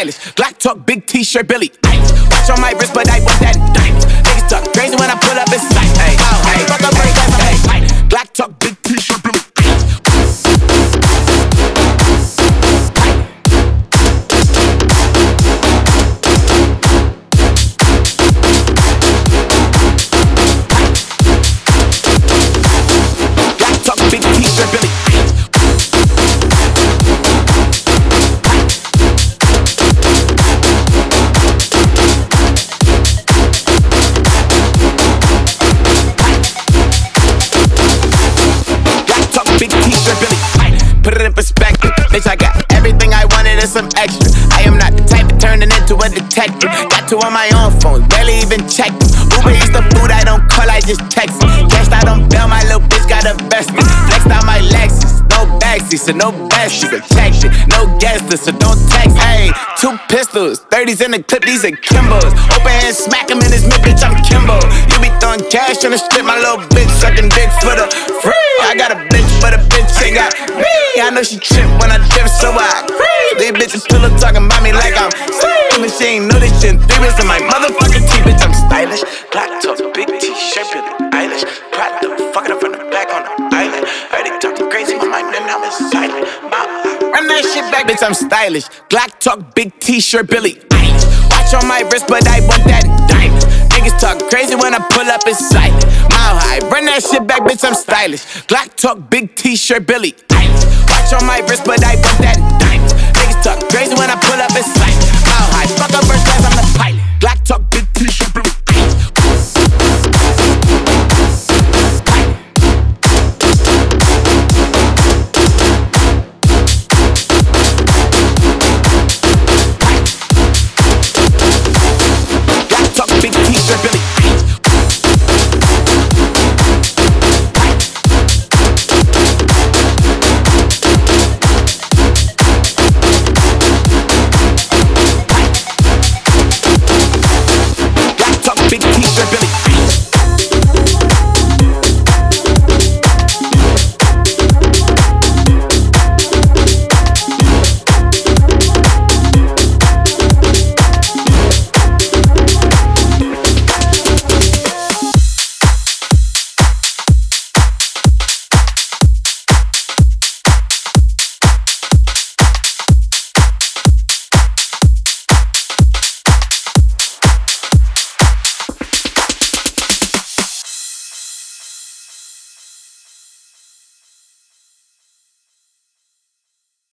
stylish. Glock talk, big t-shirt, Billy Eilish. Watch on my wrist, but I want that diamond. Niggas talk crazy when I pull up in sight. Hey, hey, fuck up first class, I'm flight. Glock talk, big t-shirt, Billy Eilish. Glock talk, big t-shirt, Billy Eilish. Big t-shirt, Billy Eilish. Put it in perspective, bitch, I got everything I wanted and some extra. I am not the type of turning into a detective. Got two on my own phone, barely even check them. Uber Eats the food I don't call, I just text it. Cashed out on bail, my little bitch got invested. Flexed out my Lexus, no backseat, so no besties. Protected, no guest list, so don't text. Hey, 2 pistols, 30s in the clip, these are Kimbos. Open hand, smack him in his mid, bitch, I'm Kimbo. You be throwing cash on the strip, my little bitch sucking dick for the free. I got a bitch, but a bitch ain't got me. I know she trip when I dip, so I creep. These bitches still talking about me like I'm slim. And she ain't know this shit. 3 rings in my motherfucking teeth, bitch, I'm stylish. Black top, big t-shirt, Billy Eilish. Pride the fucking up from the back on the island. Heard they talking crazy, my mind and I'm silent. Run that shit back, bitch, I'm stylish. Glock talk, big t-shirt, Billy Eilish. Watch on my wrist, but I want that diamond. Niggas talk crazy when I pull up in sight. Mile high, run that shit back, bitch, I'm stylish. Glock talk, big t-shirt, Billy Eilish. Watch on my wrist, but I want that diamond. Niggas talk crazy when I pull up in sight. Mile high, fuck up first class, I'm the pilot. Glock talk, big